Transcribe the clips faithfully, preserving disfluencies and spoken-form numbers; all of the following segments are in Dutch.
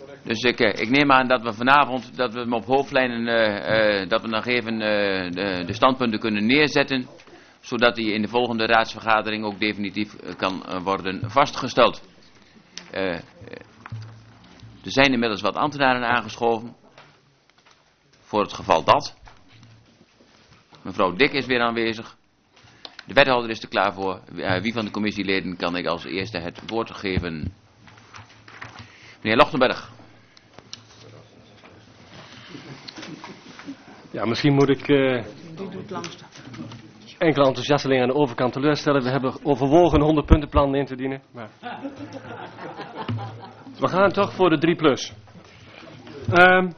Dus ik, ik neem aan dat we vanavond, dat we hem op hoofdlijnen, uh, uh, dat we nog even uh, de, de standpunten kunnen neerzetten, zodat die in de volgende raadsvergadering ook definitief uh, kan uh, worden vastgesteld. Uh, uh, er zijn inmiddels wat ambtenaren aangeschoven, voor het geval dat. Mevrouw Dik is weer aanwezig. De wethouder is er klaar voor. Uh, wie van de commissieleden kan ik als eerste het woord geven? Meneer Lochtenberg. Ja, misschien moet ik uh, enkele enthousiastelingen aan de overkant teleurstellen. We hebben overwogen een honderd puntenplan in te dienen. Maar we gaan toch voor de drie plus. Um,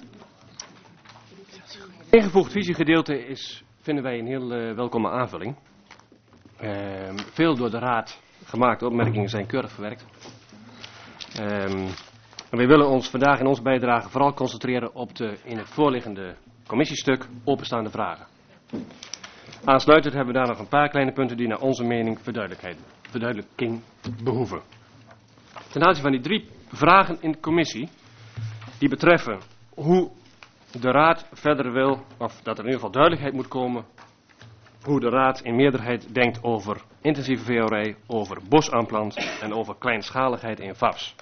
ingevoegd visiegedeelte is, vinden wij een heel uh, welkome aanvulling. Um, veel door de raad gemaakte opmerkingen zijn keurig verwerkt. Um, en wij willen ons vandaag in onze bijdrage vooral concentreren op de in het voorliggende commissiestuk openstaande vragen. Aansluitend hebben we daar nog een paar kleine punten die naar onze mening verduidelijking behoeven. Ten aanzien van die drie vragen in de commissie, die betreffen hoe de raad verder wil, of dat er in ieder geval duidelijkheid moet komen, hoe de raad in meerderheid denkt over intensieve veehouderij, over bosaanplant en over kleinschaligheid in V A F's.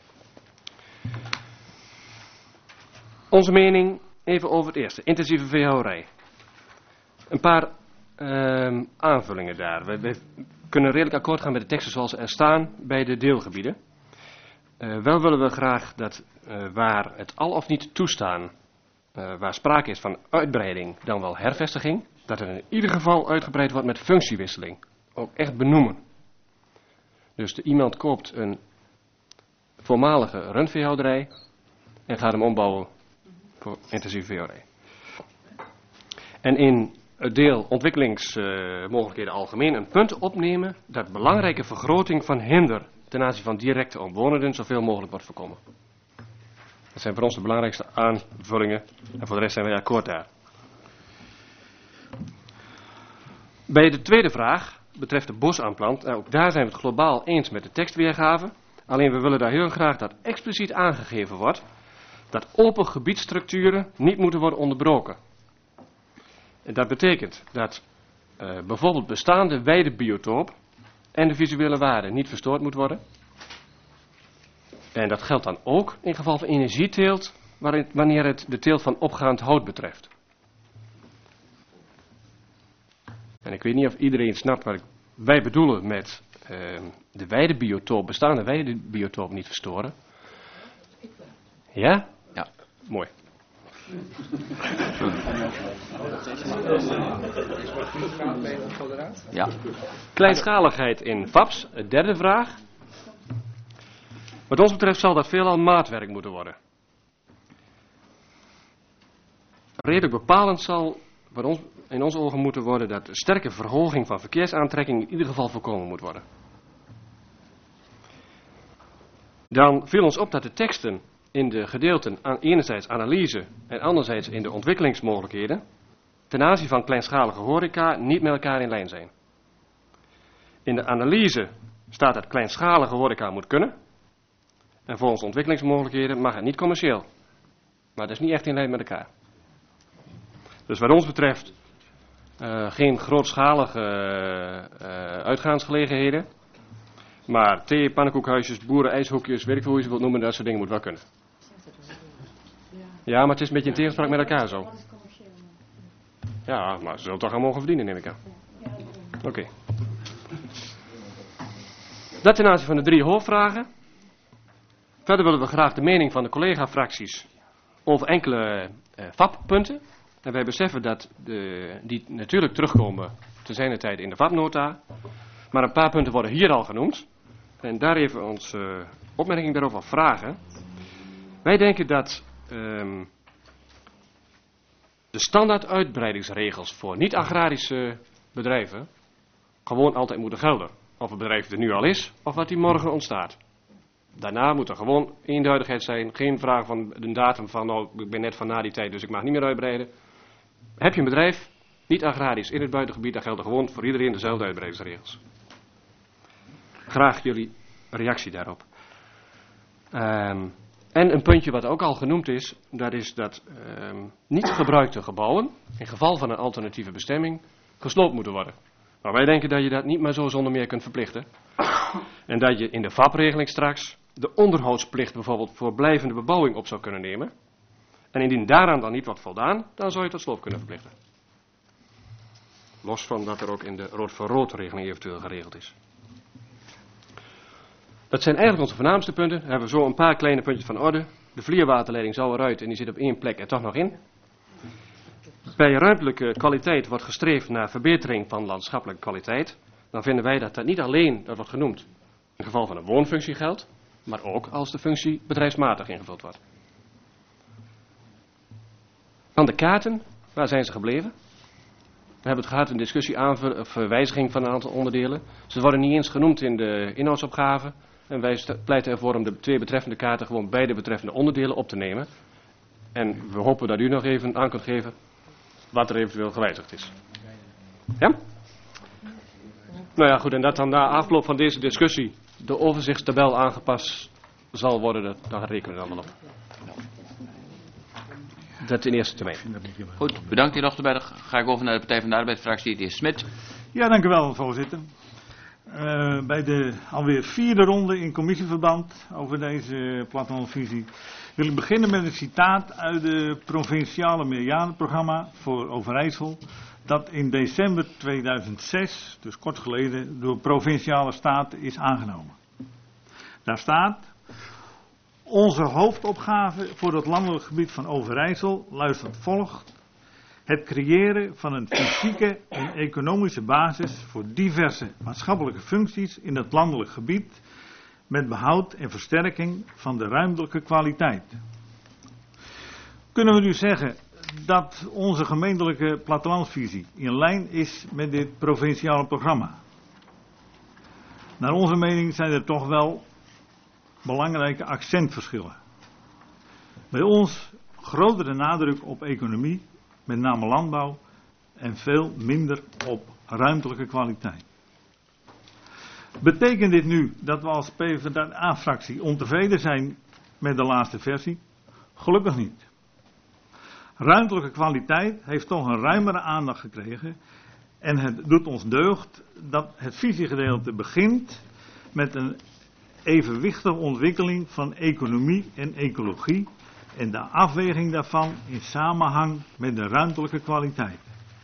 Onze mening even over het eerste, intensieve veehouderij. Een paar uh, aanvullingen daar. We, we kunnen redelijk akkoord gaan met de teksten zoals ze er staan bij de deelgebieden. Uh, wel willen we graag dat uh, waar het al of niet toestaan, uh, waar sprake is van uitbreiding dan wel hervestiging, dat er in ieder geval uitgebreid wordt met functiewisseling. Ook echt benoemen. Dus de, iemand koopt een voormalige rundveehouderij en gaat hem ombouwen voor intensieve veehouderij. En in het deel ontwikkelingsmogelijkheden uh, algemeen een punt opnemen dat belangrijke vergroting van hinder ten aanzien van directe omwonenden zoveel mogelijk wordt voorkomen. Dat zijn voor ons de belangrijkste aanvullingen en voor de rest zijn wij akkoord daar. Bij de tweede vraag betreft de bosaanplant, ook daar zijn we het globaal eens met de tekstweergave. Alleen we willen daar heel graag dat expliciet aangegeven wordt dat open gebiedsstructuren niet moeten worden onderbroken. En dat betekent dat uh, bijvoorbeeld bestaande weidebiotoop en de visuele waarde niet verstoord moet worden. En dat geldt dan ook in geval van energieteelt, wanneer het de teelt van opgaand hout betreft. En ik weet niet of iedereen snapt wat wij bedoelen met uh, de weidebiotoop, bestaande weidebiotoop niet verstoren. Ja? Ja. Mooi. Ja. Kleinschaligheid in V A F's, de derde vraag. Wat ons betreft zal dat veelal maatwerk moeten worden. Redelijk bepalend zal voor ons, in onze ogen moeten worden dat een sterke verhoging van verkeersaantrekking in ieder geval voorkomen moet worden. Dan viel ons op dat de teksten in de gedeelten aan enerzijds analyse en anderzijds in de ontwikkelingsmogelijkheden ten aanzien van kleinschalige horeca niet met elkaar in lijn zijn. In de analyse staat dat kleinschalige horeca moet kunnen en volgens ontwikkelingsmogelijkheden mag het niet commercieel. Maar dat is niet echt in lijn met elkaar. Dus wat ons betreft uh, geen grootschalige uh, uh, uitgaansgelegenheden, maar thee, pannenkoekhuisjes, boeren, ijshoekjes, weet ik veel hoe je ze wilt noemen, dat soort dingen moet wel kunnen. Ja, maar het is een beetje in tegenspraak met elkaar zo. Ja, maar ze zullen toch gaan mogen verdienen, neem ik aan. Oké. Okay. Dat ten aanzien van de drie hoofdvragen. Verder willen we graag de mening van de collega-fracties over enkele uh, V A P-punten. En wij beseffen dat de, die natuurlijk terugkomen te zijner tijd in de V A P-nota. Maar een paar punten worden hier al genoemd. En daar even onze uh, opmerking daarover vragen. Wij denken dat um, de standaard uitbreidingsregels voor niet-agrarische bedrijven gewoon altijd moeten gelden. Of het bedrijf er nu al is, of wat die morgen ontstaat. Daarna moet er gewoon eenduidigheid zijn. Geen vraag van de datum van, nou, ik ben net van na die tijd, dus ik mag niet meer uitbreiden. Heb je een bedrijf, niet agrarisch, in het buitengebied, dan gelden gewoon voor iedereen dezelfde uitbreidingsregels. Graag jullie reactie daarop. Um, En een puntje wat ook al genoemd is, dat is dat uh, niet gebruikte gebouwen, in geval van een alternatieve bestemming, gesloopt moeten worden. Maar wij denken dat je dat niet maar zo zonder meer kunt verplichten. En dat je in de V A P-regeling straks de onderhoudsplicht bijvoorbeeld voor blijvende bebouwing op zou kunnen nemen. En indien daaraan dan niet wordt voldaan, dan zou je tot sloop kunnen verplichten. Los van dat er ook in de rood voor rood regeling eventueel geregeld is. Dat zijn eigenlijk onze voornaamste punten. Dan hebben we zo een paar kleine puntjes van orde. De vlierwaterleiding zou eruit en die zit op één plek er toch nog in. Bij ruimtelijke kwaliteit wordt gestreefd naar verbetering van landschappelijke kwaliteit. Dan vinden wij dat dat niet alleen, dat wordt genoemd, in het geval van een woonfunctie geldt, maar ook als de functie bedrijfsmatig ingevuld wordt. Van de kaarten, waar zijn ze gebleven? We hebben het gehad in discussie aan of wijziging van een aantal onderdelen. Ze worden niet eens genoemd in de inhoudsopgave. En wij pleiten ervoor om de twee betreffende kaarten gewoon bij de betreffende onderdelen op te nemen. En we hopen dat u nog even aan kunt geven wat er eventueel gewijzigd is. Ja? Nou ja, goed, en dat dan na afloop van deze discussie de overzichtstabel aangepast zal worden, dat, daar rekenen we allemaal op. Dat in eerste termijn. Goed, bedankt heer Ochterberg. Ga ik over naar de Partij van de Arbeid, fractie de heer Smit. Ja, dank u wel, voorzitter. Uh, bij de alweer vierde ronde in commissieverband over deze plattelandvisie wil ik beginnen met een citaat uit het provinciale meerjarenprogramma voor Overijssel, dat in december tweeduizend zes, dus kort geleden, door Provinciale Staten is aangenomen. Daar staat: onze hoofdopgave voor het landelijk gebied van Overijssel luidt als volgt: het creëren van een fysieke en economische basis voor diverse maatschappelijke functies in het landelijk gebied, met behoud en versterking van de ruimtelijke kwaliteit. Kunnen we nu zeggen dat onze gemeentelijke plattelandsvisie in lijn is met dit provinciale programma? Naar onze mening zijn er toch wel belangrijke accentverschillen. Bij ons grotere nadruk op economie, met name landbouw, en veel minder op ruimtelijke kwaliteit. Betekent dit nu dat we als PvdA-fractie ontevreden zijn met de laatste versie? Gelukkig niet. Ruimtelijke kwaliteit heeft toch een ruimere aandacht gekregen en het doet ons deugd dat het visiegedeelte begint met een evenwichtige ontwikkeling van economie en ecologie en de afweging daarvan in samenhang met de ruimtelijke kwaliteit.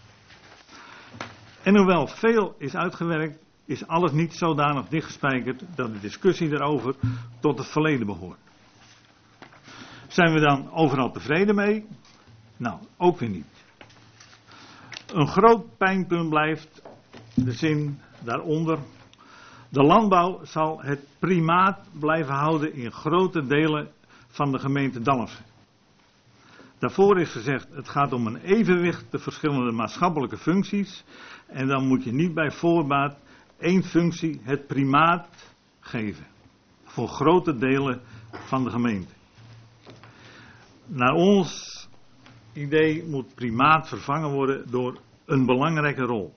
En hoewel veel is uitgewerkt, is alles niet zodanig dichtgespijkerd dat de discussie daarover tot het verleden behoort. Zijn we dan overal tevreden mee? Nou, ook weer niet. Een groot pijnpunt blijft de zin daaronder: de landbouw zal het primaat blijven houden in grote delen van de gemeente Dalfsen. Daarvoor is gezegd, het gaat om een evenwicht de verschillende maatschappelijke functies. En dan moet je niet bij voorbaat één functie het primaat geven. Voor grote delen van de gemeente. Naar ons idee moet primaat vervangen worden door een belangrijke rol.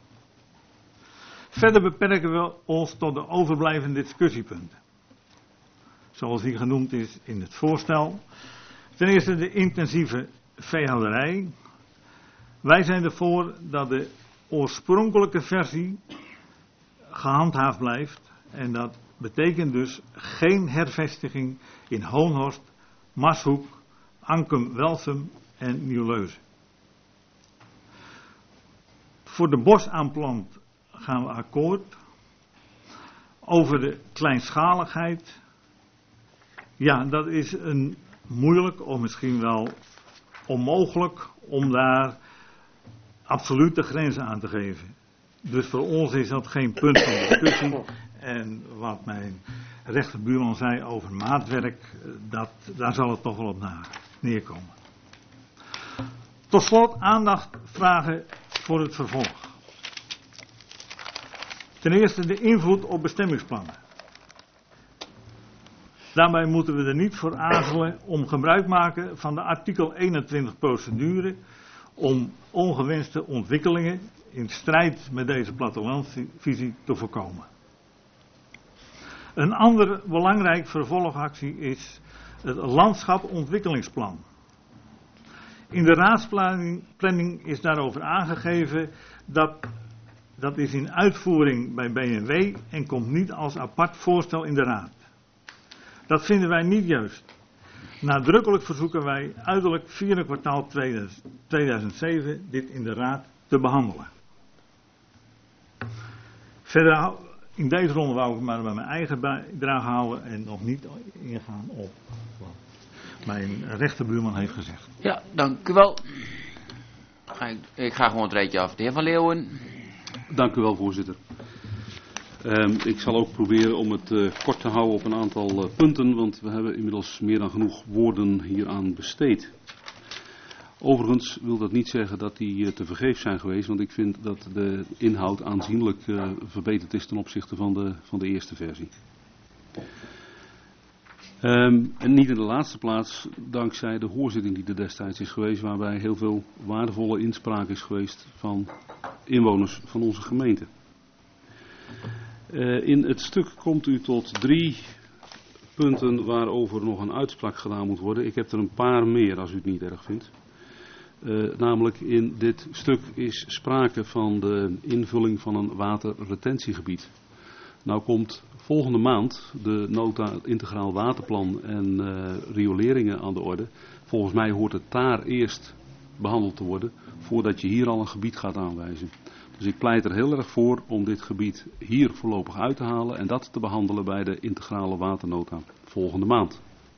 Verder beperken we ons tot de overblijvende discussiepunten. Zoals die genoemd is in het voorstel. Ten eerste de intensieve veehouderij. Wij zijn ervoor dat de oorspronkelijke versie gehandhaafd blijft. En dat betekent dus geen hervestiging in Hoonhorst, Marshoek, Ankum, Welsum en Nieuwleuzen. Voor de bosaanplant gaan we akkoord. Over de kleinschaligheid. Ja, dat is een moeilijk of misschien wel onmogelijk om daar absolute grenzen aan te geven. Dus voor ons is dat geen punt van discussie. En wat mijn rechterbuurman zei over maatwerk, dat, daar zal het toch wel op na, neerkomen. Tot slot aandacht vragen voor het vervolg. Ten eerste de invloed op bestemmingsplannen. Daarbij moeten we er niet voor aarzelen om gebruik maken van de artikel eenentwintig procedure om ongewenste ontwikkelingen in strijd met deze plattelandsvisie te voorkomen. Een andere belangrijke vervolgactie is het landschapontwikkelingsplan. In de raadsplanning planning is daarover aangegeven dat dat is in uitvoering bij B N W en komt niet als apart voorstel in de raad. Dat vinden wij niet juist. Nadrukkelijk verzoeken wij uiterlijk vierde kwartaal tweeduizend zeven dit in de raad te behandelen. Verder in deze ronde wou ik maar bij mijn eigen bijdrage houden en nog niet ingaan op wat mijn rechterbuurman heeft gezegd. Ja, dank u wel. Ga ik, ik ga gewoon het rijtje af. De heer Van Leeuwen. Dank u wel, voorzitter. Um, ik zal ook proberen om het uh, kort te houden op een aantal uh, punten, want we hebben inmiddels meer dan genoeg woorden hieraan besteed. Overigens wil dat niet zeggen dat die uh, te vergeefs zijn geweest, want ik vind dat de inhoud aanzienlijk uh, verbeterd is ten opzichte van de, van de eerste versie. Um, en niet in de laatste plaats dankzij de hoorzitting die er destijds is geweest, waarbij heel veel waardevolle inspraak is geweest van inwoners van onze gemeente. Uh, in het stuk komt u tot drie punten waarover nog een uitspraak gedaan moet worden. Ik heb er een paar meer als u het niet erg vindt. Uh, namelijk in dit stuk is sprake van de invulling van een waterretentiegebied. Nou komt volgende maand de nota integraal waterplan en uh, rioleringen aan de orde. Volgens mij hoort het daar eerst behandeld te worden voordat je hier al een gebied gaat aanwijzen. Dus ik pleit er heel erg voor om dit gebied hier voorlopig uit te halen en dat te behandelen bij de integrale waternota volgende maand.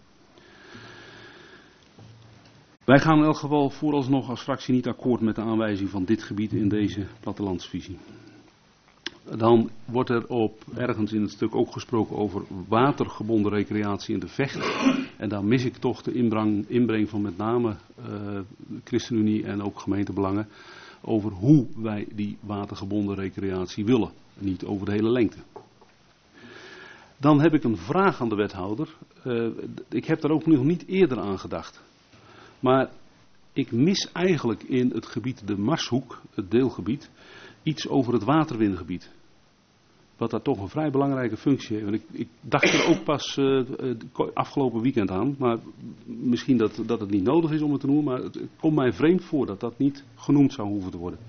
Wij gaan in elk geval vooralsnog als fractie niet akkoord met de aanwijzing van dit gebied in deze plattelandsvisie. Dan wordt er op ergens in het stuk ook gesproken over watergebonden recreatie in de Vecht. En daar mis ik toch de inbreng, inbreng van met name uh, de ChristenUnie en ook gemeentebelangen over hoe wij die watergebonden recreatie willen. Niet over de hele lengte. Dan heb ik een vraag aan de wethouder. Uh, ik heb daar ook nog niet eerder aan gedacht. Maar ik mis eigenlijk in het gebied de Marshoek, het deelgebied, iets over het waterwingebied. Wat daar toch een vrij belangrijke functie heeft. En ik, ik dacht er ook pas uh, afgelopen weekend aan. Maar misschien dat, dat het niet nodig is om het te noemen. Maar het, het komt mij vreemd voor dat dat niet genoemd zou hoeven te worden.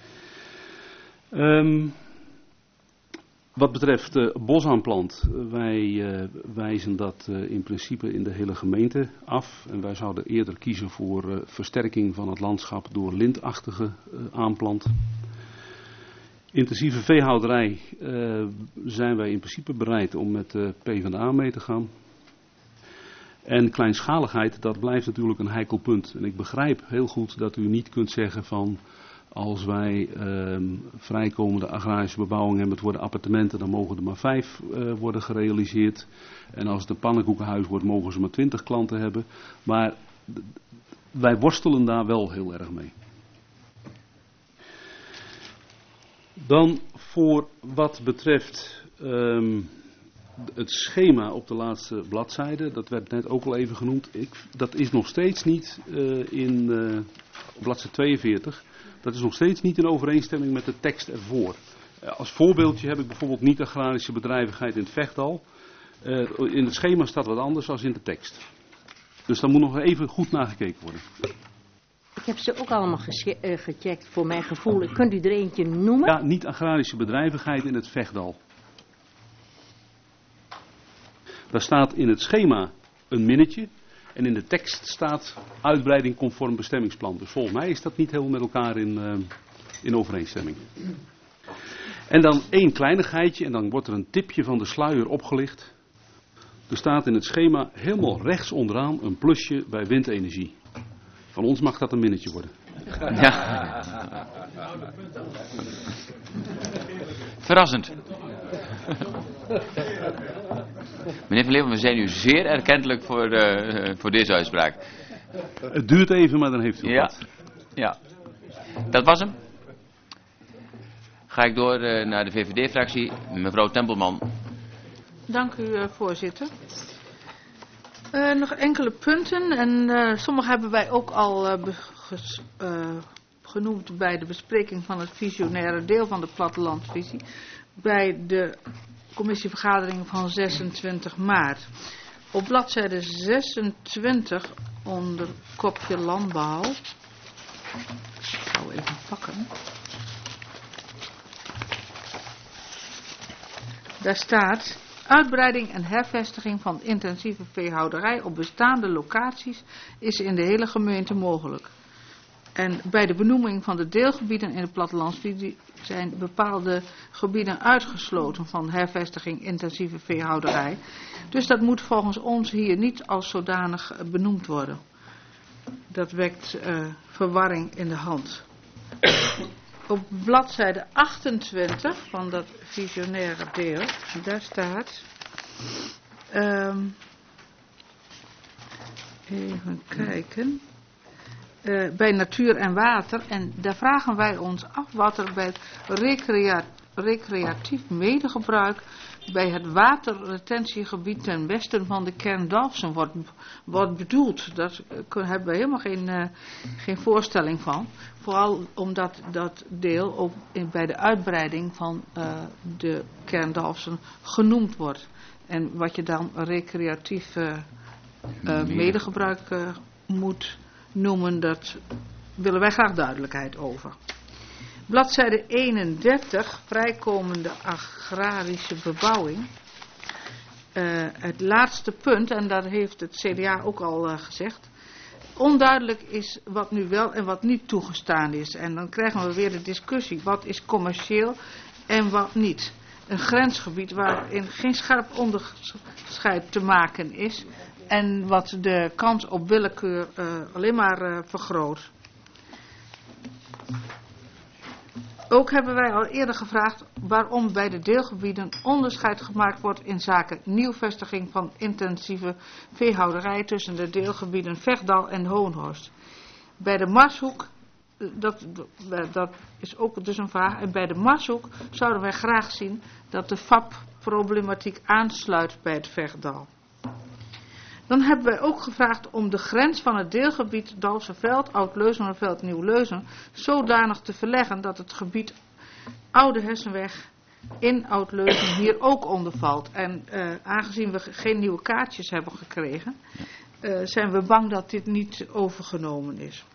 Um, wat betreft uh, bosaanplant. Wij uh, wijzen dat uh, in principe in de hele gemeente af. En wij zouden eerder kiezen voor uh, versterking van het landschap door lintachtige uh, aanplant. Intensieve veehouderij uh, zijn wij in principe bereid om met de PvdA mee te gaan. En kleinschaligheid, dat blijft natuurlijk een heikel punt. En ik begrijp heel goed dat u niet kunt zeggen van als wij uh, vrijkomende agrarische bebouwing hebben, het worden appartementen, dan mogen er maar vijf uh, worden gerealiseerd. En als het een pannenkoekenhuis wordt, mogen ze maar twintig klanten hebben. Maar wij worstelen daar wel heel erg mee. Dan voor wat betreft um, het schema op de laatste bladzijde, dat werd net ook al even genoemd. Ik, dat is nog steeds niet uh, in uh, bladzijde tweeënveertig. Dat is nog steeds niet in overeenstemming met de tekst ervoor. Uh, als voorbeeldje heb ik bijvoorbeeld niet agrarische bedrijvigheid in het Vechtdal. Uh, in het schema staat wat anders dan in de tekst. Dus daar moet nog even goed nagekeken worden. Ik heb ze ook allemaal gesche- uh, gecheckt voor mijn gevoel. Kunt u er eentje noemen? Ja, niet agrarische bedrijvigheid in het Vechtdal. Daar staat in het schema een minnetje. En in de tekst staat uitbreiding conform bestemmingsplan. Dus volgens mij is dat niet helemaal met elkaar in, uh, in overeenstemming. En dan één kleinigheidje en dan wordt er een tipje van de sluier opgelicht. Er staat in het schema helemaal rechts onderaan een plusje bij windenergie. Van ons mag dat een minnetje worden. Ja. Verrassend. Meneer Van Leeuwen, we zijn u zeer erkentelijk voor, uh, voor deze uitspraak. Het duurt even, maar dan heeft u ja. wat. Ja, dat was hem. Ga ik door uh, naar de V V D-fractie. Mevrouw Tempelman. Dank u, uh, voorzitter. Uh, nog enkele punten. En uh, sommige hebben wij ook al uh, ges, uh, genoemd bij de bespreking van het visionaire deel van de plattelandvisie. Bij de commissievergadering van zesentwintig maart. Op bladzijde zesentwintig onder kopje landbouw. Ik zou even pakken. Daar staat: uitbreiding en hervestiging van intensieve veehouderij op bestaande locaties is in de hele gemeente mogelijk. En bij de benoeming van de deelgebieden in de plattelandsvisie zijn bepaalde gebieden uitgesloten van hervestiging intensieve veehouderij. Dus dat moet volgens ons hier niet als zodanig benoemd worden. Dat wekt uh, verwarring in de hand. Op bladzijde achtentwintig van dat visionaire deel, daar staat, um, even kijken, uh, bij natuur en water, en daar vragen wij ons af wat er bij recrea recreatief medegebruik bij het waterretentiegebied ten westen van de kern Dalfsen wordt, wordt bedoeld. Daar hebben we helemaal geen, uh, geen voorstelling van. Vooral omdat dat deel ook in, bij de uitbreiding van uh, de kern Dalfsen genoemd wordt. En wat je dan recreatief uh, uh, medegebruik uh, moet noemen, dat willen wij graag duidelijkheid over. Bladzijde eenendertig, vrijkomende agrarische bebouwing. Uh, het laatste punt, en dat heeft het C D A ook al uh, gezegd. Onduidelijk is wat nu wel en wat niet toegestaan is. En dan krijgen we weer de discussie, wat is commercieel en wat niet. Een grensgebied waarin geen scherp onderscheid te maken is. En wat de kans op willekeur uh, alleen maar uh, vergroot. Ook hebben wij al eerder gevraagd waarom bij de deelgebieden onderscheid gemaakt wordt in zaken nieuwvestiging van intensieve veehouderij tussen de deelgebieden Vechtdal en Hoonhorst. Bij de Marshoek, dat, dat is ook dus een vraag, en bij de Marshoek zouden wij graag zien dat de V A P-problematiek aansluit bij het Vechtdal. Dan hebben wij ook gevraagd om de grens van het deelgebied Dalfsenveld, Oud-Leuzenerveld, Nieuw-Leuzen zodanig te verleggen dat het gebied Oude Hessenweg in Oud-Leuzen hier ook onder valt. En uh, aangezien we geen nieuwe kaartjes hebben gekregen, uh, zijn we bang dat dit niet overgenomen is.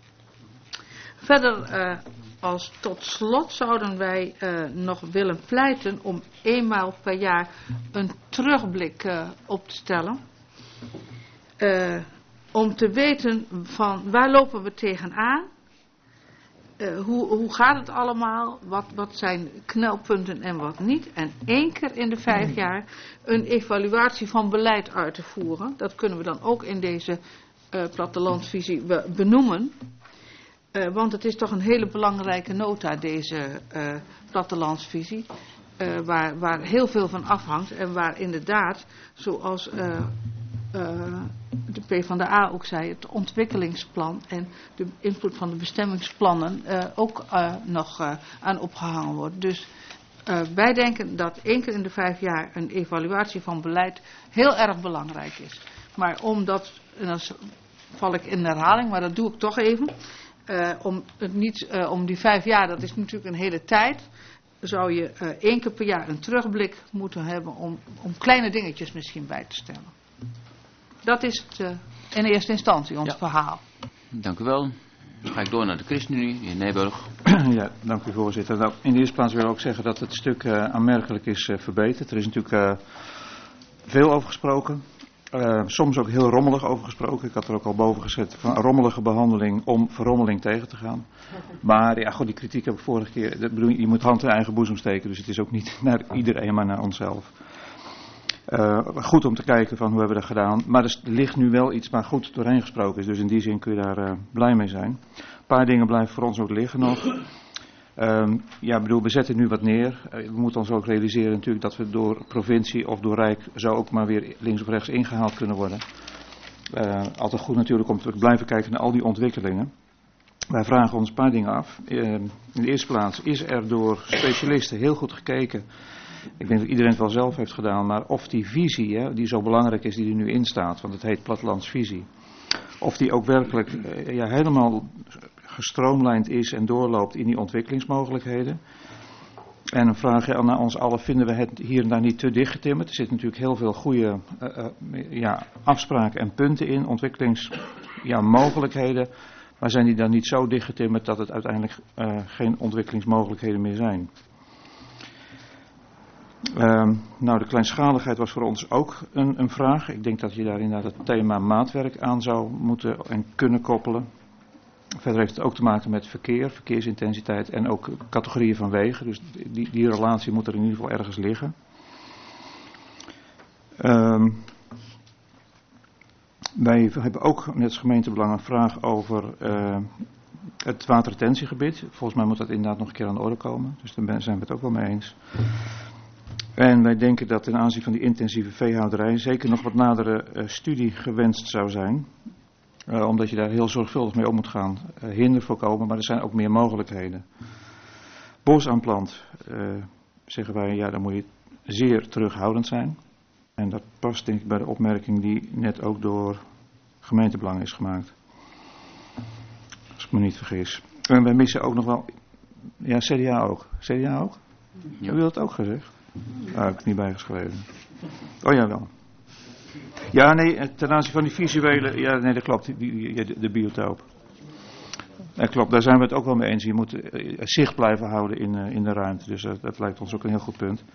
Verder, uh, als tot slot zouden wij uh, nog willen pleiten om eenmaal per jaar een terugblik uh, op te stellen. Uh, om te weten van waar lopen we tegenaan, uh, hoe, hoe gaat het allemaal, wat, wat zijn knelpunten en wat niet. En één keer in de vijf jaar een evaluatie van beleid uit te voeren. Dat kunnen we dan ook in deze uh, plattelandsvisie benoemen. Uh, want het is toch een hele belangrijke nota, deze uh, plattelandsvisie. Uh, waar, waar heel veel van afhangt en waar inderdaad, zoals uh, uh, de PvdA ook zei, het ontwikkelingsplan en de invloed van de bestemmingsplannen uh, ook uh, nog uh, aan opgehangen wordt. Dus uh, wij denken dat één keer in de vijf jaar een evaluatie van beleid heel erg belangrijk is. Maar omdat, en dan val ik in herhaling, maar dat doe ik toch even, uh, om, het niet, uh, om die vijf jaar, dat is natuurlijk een hele tijd, zou je uh, één keer per jaar een terugblik moeten hebben om, om kleine dingetjes misschien bij te stellen. Dat is het uh, in eerste instantie, ons ja. verhaal. Dank u wel. Dan ga ik door naar de ChristenUnie, de heer Nijburg. Ja, dank u voorzitter. Nou, in de eerste plaats wil ik ook zeggen dat het stuk uh, aanmerkelijk is uh, verbeterd. Er is natuurlijk uh, veel over gesproken. Uh, soms ook heel rommelig over gesproken. Ik had er ook al boven gezet van een rommelige behandeling om verrommeling tegen te gaan. Maar ja, goed, die kritiek heb ik vorige keer. Dat bedoel, je moet hand in eigen boezem steken, dus het is ook niet naar iedereen, maar naar onszelf. Uh, goed om te kijken van hoe hebben we dat gedaan. Maar er ligt nu wel iets waar goed doorheen gesproken is. Dus in die zin kun je daar uh, blij mee zijn. Een paar dingen blijven voor ons ook liggen nog. Um, ja, ik bedoel, we zetten nu wat neer. Uh, we moeten ons ook realiseren natuurlijk dat we door provincie of door Rijk zo ook maar weer links of rechts ingehaald kunnen worden. Uh, altijd goed natuurlijk om te blijven kijken naar al die ontwikkelingen. Wij vragen ons een paar dingen af. Uh, in de eerste plaats is er door specialisten heel goed gekeken. Ik denk dat iedereen het wel zelf heeft gedaan, maar of die visie, hè, die zo belangrijk is, die er nu in staat, want het heet plattelandsvisie, of die ook werkelijk uh, ja, helemaal gestroomlijnd is en doorloopt in die ontwikkelingsmogelijkheden. En een vraag aan ons allen, vinden we het hier en daar niet te dicht getimmerd? Er zitten natuurlijk heel veel goede uh, uh, ja, afspraken en punten in, ontwikkelingsmogelijkheden. Ja, maar zijn die dan niet zo dicht getimmerd dat het uiteindelijk uh, geen ontwikkelingsmogelijkheden meer zijn? Um, nou, de kleinschaligheid was voor ons ook een, een vraag. Ik denk dat je daar inderdaad het thema maatwerk aan zou moeten en kunnen koppelen. Verder heeft het ook te maken met verkeer, verkeersintensiteit en ook categorieën van wegen. Dus die, die relatie moet er in ieder geval ergens liggen. Um, wij hebben ook net als gemeentebelang een vraag over uh, het waterretentiegebied. Volgens mij moet dat inderdaad nog een keer aan de orde komen. Dus daar zijn we het ook wel mee eens. En wij denken dat ten aanzien van die intensieve veehouderij zeker nog wat nadere uh, studie gewenst zou zijn. Uh, omdat je daar heel zorgvuldig mee om moet gaan. Uh, hinder voorkomen, maar er zijn ook meer mogelijkheden. Bosaanplant, uh, zeggen wij, ja, dan moet je zeer terughoudend zijn. En dat past denk ik bij de opmerking die net ook door gemeentebelang is gemaakt. Als ik me niet vergis. En wij missen ook nog wel, ja, C D A ook. C D A ook? Ja. Hebben jullie dat ook gezegd? Ah, heb ik niet bijgeschreven. Oh ja, wel. Ja, nee, ten aanzien van die visuele, ja, nee, dat klopt, die, die, de, de biotoop. Ja, klopt, daar zijn we het ook wel mee eens. Je moet uh, zicht blijven houden in, uh, in de ruimte, dus uh, dat lijkt ons ook een heel goed punt.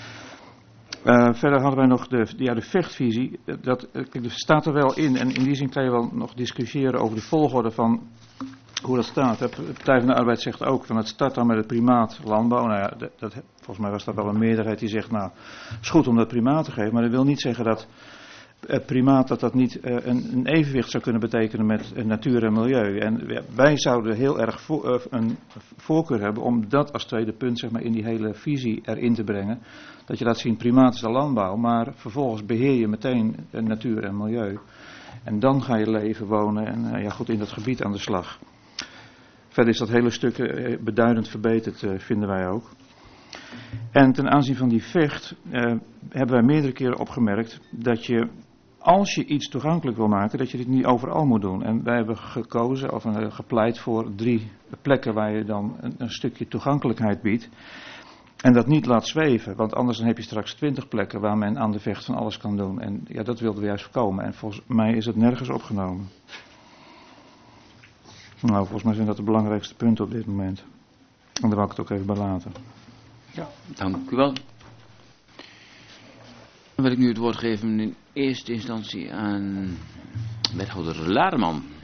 Uh, verder hadden wij nog de, ja, de vechtvisie, dat uh, staat er wel in en in die zin kan je wel nog discussiëren over de volgorde van hoe dat staat. De Partij van de Arbeid zegt ook van het start dan met het primaat landbouw. Nou ja, dat, dat, volgens mij was daar wel een meerderheid die zegt, nou, het is goed om dat primaat te geven, maar dat wil niet zeggen dat het primaat dat dat niet uh, een, een evenwicht zou kunnen betekenen met uh, natuur en milieu. En ja, wij zouden heel erg vo- uh, een voorkeur hebben om dat als tweede punt zeg maar, in die hele visie erin te brengen. Dat je laat zien, primaat is de landbouw, maar vervolgens beheer je meteen uh, natuur en milieu. En dan ga je leven, wonen en uh, ja, goed in dat gebied aan de slag. Verder is dat hele stuk uh, beduidend verbeterd, uh, vinden wij ook. En ten aanzien van die vecht uh, hebben wij meerdere keren opgemerkt dat je, als je iets toegankelijk wil maken, dat je dit niet overal moet doen. En wij hebben gekozen of uh, gepleit voor drie plekken waar je dan een, een stukje toegankelijkheid biedt. En dat niet laat zweven, want anders dan heb je straks twintig plekken waar men aan de vecht van alles kan doen. En ja, dat wilden we juist voorkomen. En volgens mij is het nergens opgenomen. Nou, volgens mij zijn dat de belangrijkste punten op dit moment. En daar wil ik het ook even bij laten. Ja, dank u wel. Dan wil ik nu het woord geven in eerste instantie aan wethouder Laarman.